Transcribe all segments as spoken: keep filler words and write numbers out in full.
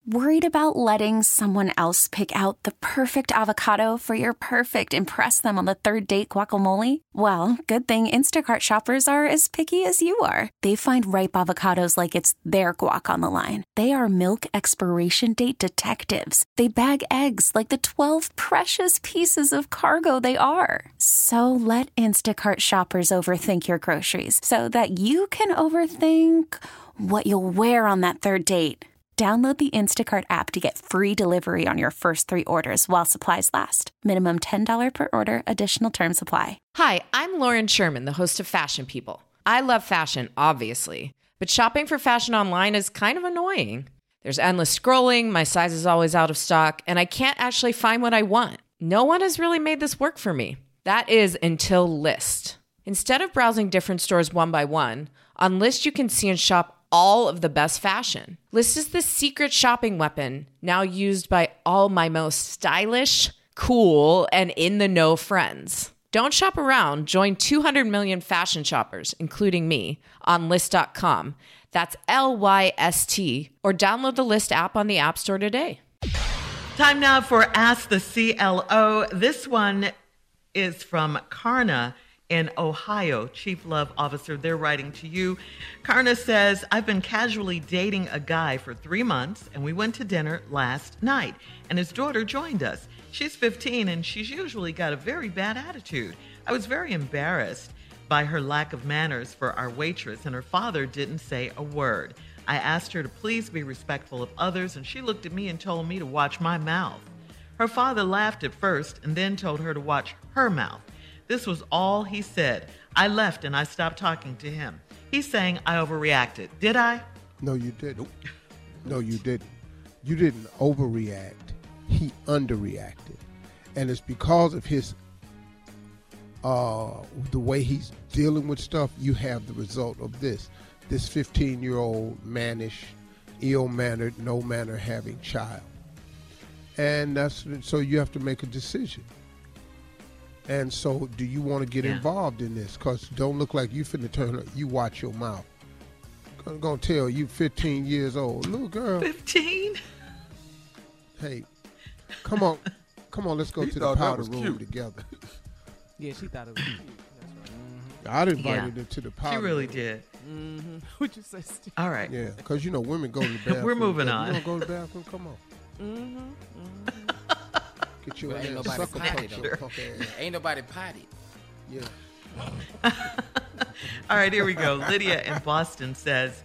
Worried about letting someone else pick out the perfect avocado for your perfect impress them on the third date guacamole? Well, good thing Instacart shoppers are as picky as you are. They find ripe avocados like it's their guac on the line. They are milk expiration date detectives. They bag eggs like the twelve precious pieces of cargo they are. So let Instacart shoppers overthink your groceries so that you can overthink what you'll wear on that third date. Download the Instacart app to get free delivery on your first three orders while supplies last. Minimum ten dollars per order. Additional terms apply. Hi, I'm Lauren Sherman, the host of Fashion People. I love fashion, obviously, but shopping for fashion online is kind of annoying. There's endless scrolling, my size is always out of stock, and I can't actually find what I want. No one has really made this work for me. That is until Lyst. Instead of browsing different stores one by one, on Lyst you can see and shop all of the best fashion. Lyst is the secret shopping weapon now used by all my most stylish, cool, and in-the-know friends. Don't shop around. Join two hundred million fashion shoppers, including me, on Lyst dot com. That's L Y S T. Or download the Lyst app on the App Store today. Time now for Ask the C L O. This one is from Karna in Ohio. Chief Love Officer, they're writing to you. Karna says, I've been casually dating a guy for three months, and we went to dinner last night, and his daughter joined us. She's fifteen, and she's usually got a very bad attitude. I was very embarrassed by her lack of manners for our waitress, and her father didn't say a word. I asked her to please be respectful of others, and she looked at me and told me to watch my mouth. Her father laughed at first and then told her to watch her mouth. This was all he said. I left and I stopped talking to him. He's saying I overreacted. Did I? No, you didn't. No, you didn't. You didn't overreact. He underreacted. And it's because of his, uh, the way he's dealing with stuff, you have the result of this. This fifteen-year-old mannish, ill-mannered, no-manner having child. And that's so you have to make a decision. And so, do you want to get yeah. involved in this? Because don't look like you finna turn up. You watch your mouth. I'm going to tell you, fifteen years old. Little girl. fifteen? Hey, come on. Come on, let's go he to the powder room cute. together. Yeah, she thought it was cute. That's right. Mm-hmm. I'd invited yeah. her to the powder room. She really room. did. Mm-hmm. What'd you say, Steve? All right. Yeah, because, you know, women go to the bathroom. We're moving on. You want to go to the bathroom? Come on. Mm-hmm. Mm-hmm. Get you But in ain't there. nobody Sucker potty, punch though. your punk ass. Ain't nobody potty. Yeah. All right, here we go. Lydia in Boston says,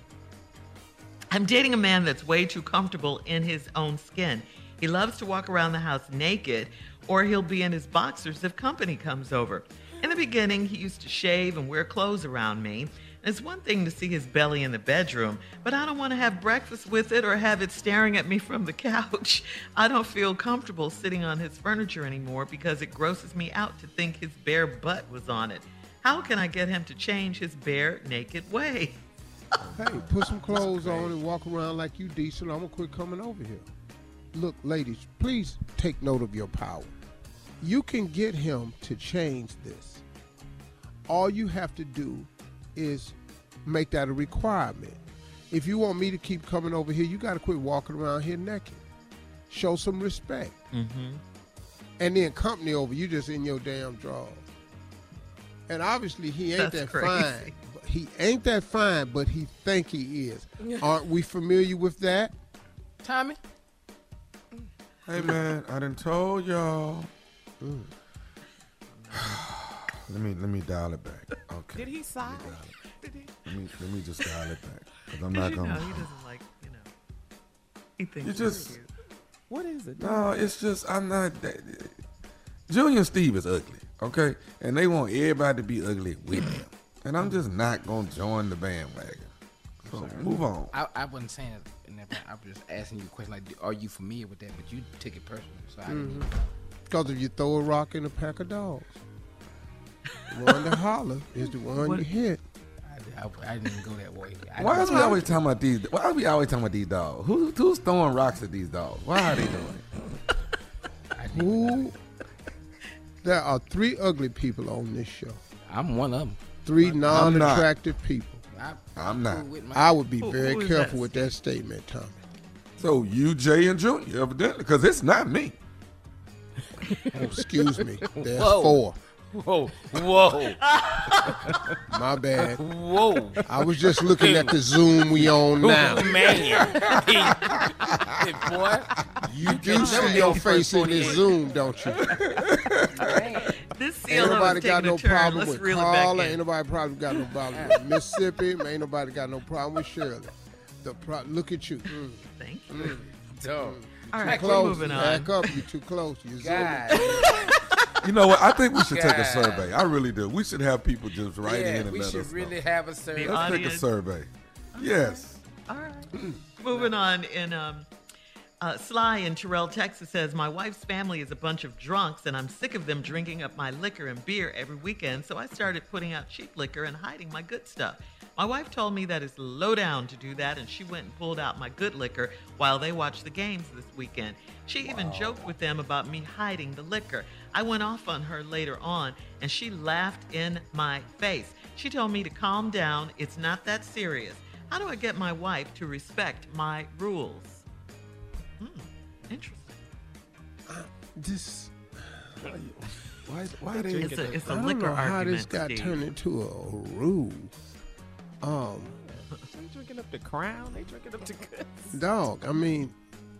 I'm dating a man that's way too comfortable in his own skin. He loves to walk around the house naked, or he'll be in his boxers if company comes over. In the beginning, he used to shave and wear clothes around me. It's one thing to see his belly in the bedroom, but I don't want to have breakfast with it or have it staring at me from the couch. I don't feel comfortable sitting on his furniture anymore because it grosses me out to think his bare butt was on it. How can I get him to change his bare, naked way? Hey, put some clothes on and walk around like you decent. I'm going to quit coming over here. Look, ladies, please take note of your power. You can get him to change this. All you have to do is make that a requirement. If you want me to keep coming over here, you got to quit walking around here naked. Show some respect. Mm-hmm. And then company over, you just in your damn drawers. And obviously he ain't That's that crazy. fine. He ain't that fine, but he think he is. Aren't we familiar with that? Tommy? Hey, man, I done told y'all. Mm. let me let me dial it back. Okay. Did he sigh? Let me, let me let me just dial it back because I'm 'Cause not you gonna. know, he doesn't like, you know, he thinks You he's just- cute. What is it? No, it's just I'm not. That, Junior and Steve is ugly, okay, and they want everybody to be ugly with them, and I'm just not gonna join the bandwagon. So move on. I, I wasn't saying it in that point. I was just asking you a question like, are you familiar with that? But you took it personally, so I didn't. Because if you throw a rock in a pack of dogs, the one that holler is the one What? you hit. I, I, I didn't even go that way. I Why just- are we always talking about these? Why are we always talking about these dogs? Who, who's throwing rocks at these dogs? Why are they doing it? I didn't- Who? There are three ugly people on this show. I'm one of them. Three not. non-attractive people. I, I'm not. cool with my- I would be Who- very who is careful that, with that statement, Tommy. So you, Jay, and Junior, evidently, because it's not me. Oh, excuse me. There's Whoa. four. Whoa, whoa, My bad. whoa. I was just looking at the Zoom we on now. Oh, man. Hey, boy. You do see your face in this Zoom, don't you? This C Ain't L O nobody is got taking no a turn. problem Let's with reel it back Carla. in. Ain't nobody probably got no problem with Mississippi. Ain't nobody got no problem with Shirley. The pro- look at you. Mm. Thank you. Mm. Dog. All right, we're Close. moving on. Back up. You're too close. You're zooming. God. You know what? I think we should take a God. survey. I really do. We should have people just write Yeah, in and we let should us really know. have a survey. The Let's take a audience. survey. Yes. All right. Moving on. In um, uh, Sly in Terrell, Texas says, my wife's family is a bunch of drunks, and I'm sick of them drinking up my liquor and beer every weekend, so I started putting out cheap liquor and hiding my good stuff. My wife told me that it's low down to do that, and she went and pulled out my good liquor while they watched the games this weekend. She even joked with them about me hiding the liquor. I went off on her later on, and she laughed in my face. She told me to calm down. It's not that serious. How do I get my wife to respect my rules? Hmm, interesting. This. Why, why they? It's a, it's a I don't liquor know how argument, this got Steve. turned into a rule. Um, They drinking up the Crown. They drinking up the goods. dog. I mean.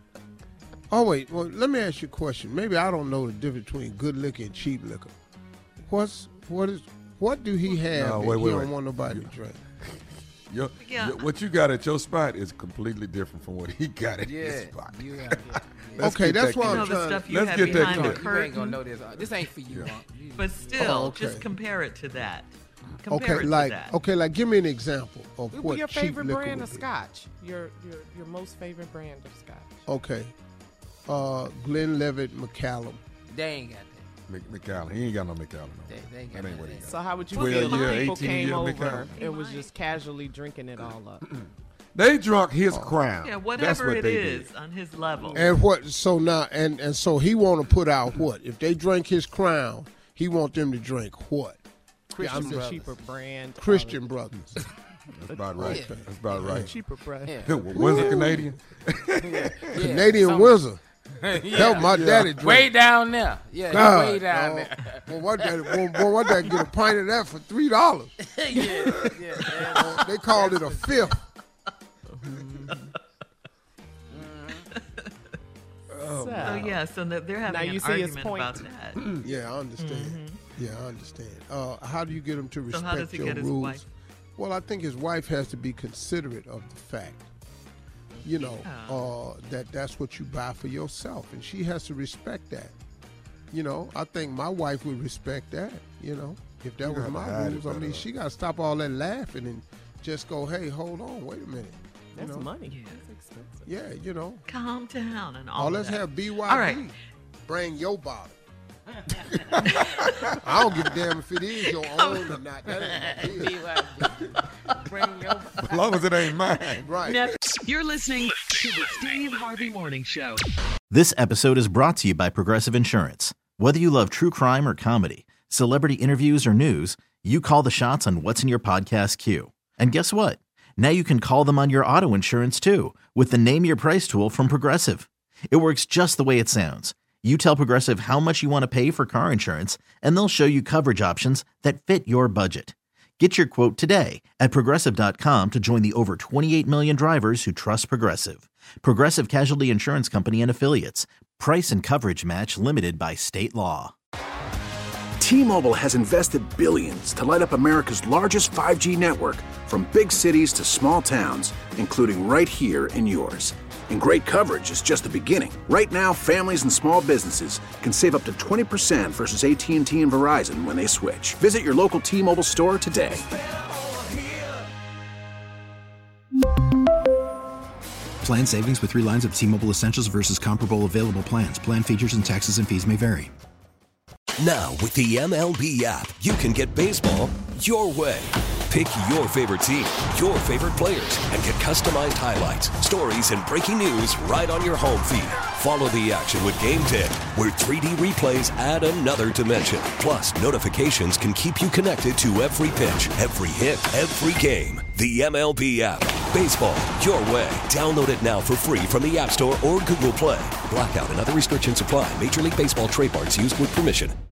Oh wait. Well, let me ask you a question. Maybe I don't know the difference between good liquor and cheap liquor. What's what is what do he have No, that wait, he wait, don't wait. want nobody to drink? Your, Yeah. your- what you got at your spot is completely different from what he got at Yeah. his spot. You got, yeah. Let's Okay, get that's that why You I'm know clear. the trying- stuff you Let's have get that behind the clear. You ain't gonna curtain. know this. Uh, This ain't for you. Yeah. Unc. You- But still, Oh, okay. just compare it to that. Compare Okay, it like to that. okay, like give me an example of What what be your cheap favorite liquor brand would of be. scotch? Your your your most favorite brand of scotch? Okay, uh, Glenlivet Macallan. They ain't got that. Mc- McAllen. He ain't got no McAllen. No. They, they ain't That got ain't what he that. got. So how would you Well, feel yeah, if people eighteen came year over McAllen. and was just casually drinking it all up? They drunk his crown. Yeah, That's whatever what it they is did. on his level. And what? So now, and and so he want to put out what? If they drink his crown, he want them to drink what? Christian I'm just- cheaper brand. Christian Brothers. That's about right. Yeah. That's about right. cheaper brand. Yeah. Was it Canadian? Yeah. Canadian Some- Windsor. yeah. Help my daddy drink. Way down there. Yeah, God, way down dog. there. Well, what that? Well, well, what that? Get a pint of that for three dollars. yeah, yeah, yeah. They called it a fifth. So yeah, so that they're having Now you an see his argument point. about that. Yeah, I understand. Yeah, I understand. Uh, how do you get him to So respect how does he your get his rules? wife? Well, I think his wife has to be considerate of the fact, you know, Yeah. uh, that that's what you buy for yourself, and she has to respect that. You know, I think my wife would respect that. You know, if that You was gotta my hide it rules, I better. mean, she got to stop all that laughing and just go, "Hey, hold on, wait a minute." You That's know? money. Yeah. That's expensive. Yeah, you know. Calm down and all Oh, of let's that. have B Y B. All right. Bring your bottle. I don't give a damn if it is your own or not. That ain't my business. Bring your As long as it ain't mine. Right. Next, you're listening to the Steve Harvey Morning Show. This episode is brought to you by Progressive Insurance. Whether you love true crime or comedy, celebrity interviews or news, you call the shots on what's in your podcast queue. And guess what? Now you can call them on your auto insurance too with the Name Your Price tool from Progressive. It works just the way it sounds. You tell Progressive how much you want to pay for car insurance, and they'll show you coverage options that fit your budget. Get your quote today at Progressive dot com to join the over twenty-eight million drivers who trust Progressive. Progressive Casualty Insurance Company and Affiliates. Price and coverage match limited by state law. T-Mobile has invested billions to light up America's largest five G network, from big cities to small towns, including right here in yours. And great coverage is just the beginning. Right now, families and small businesses can save up to twenty percent versus A T and T and Verizon when they switch. Visit your local T-Mobile store today. Plan savings with three lines of T-Mobile Essentials versus comparable available plans. Plan features and taxes and fees may vary. Now, with the M L B app, you can get baseball your way. Pick your favorite team, your favorite players, and get customized highlights, stories, and breaking news right on your home feed. Follow the action with Game Day, where three D replays add another dimension. Plus, notifications can keep you connected to every pitch, every hit, every game. The M L B app. Baseball, your way. Download it now for free from the App Store or Google Play. Blackout and other restrictions apply. Major League Baseball trademarks used with permission.